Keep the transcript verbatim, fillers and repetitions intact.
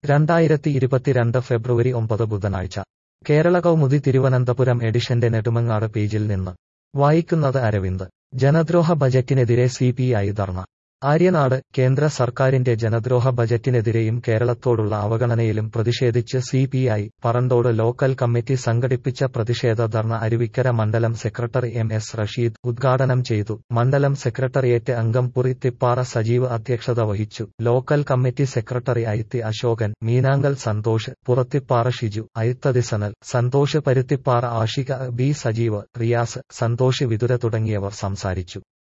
രണ്ടായിരത്തി ഇരുപത്തിരണ്ട് ഫെബ്രുവരി ഒമ്പത് ബുധനാഴ്ച കേരള കൗമുദി തിരുവനന്തപുരം എഡിഷന്റെ നെടുമങ്ങാട് പേജിൽ നിന്ന് വായിക്കുന്നത് അരവിന്ദ്. ജനദ്രോഹ ബജറ്റിനെതിരെ C P I dharna. Aryanad. കേന്ദ്ര സർക്കാരിന്റെ ജനദ്രോഹ ബജറ്റിനെതിരെയും കേരളത്തോടുള്ള അവഗണനയിലും പ്രതിഷേധിച്ച് C P I Paranthodu local committee സംഘടിപ്പിച്ച പ്രതിഷേധ ധർണ അരുവിക്കര മണ്ഡലം സെക്രട്ടറി എം എസ് റഷീദ് ഉദ്ഘാടനം ചെയ്തു. മണ്ഡലം സെക്രട്ടറിയേറ്റ് അംഗം പുറിത്തിപ്പാറ സജീവ് അധ്യക്ഷത വഹിച്ചു. Local committee secretary Aithi Ashokan, Meenankal Santhosh, Purathippara Shiju, Aithathi Sanal, Santhosh Paruthippara, Ashika, B Sajeev, Riyas, Santhosh Vithura തുടങ്ങിയവർ സംസാരിച്ചു.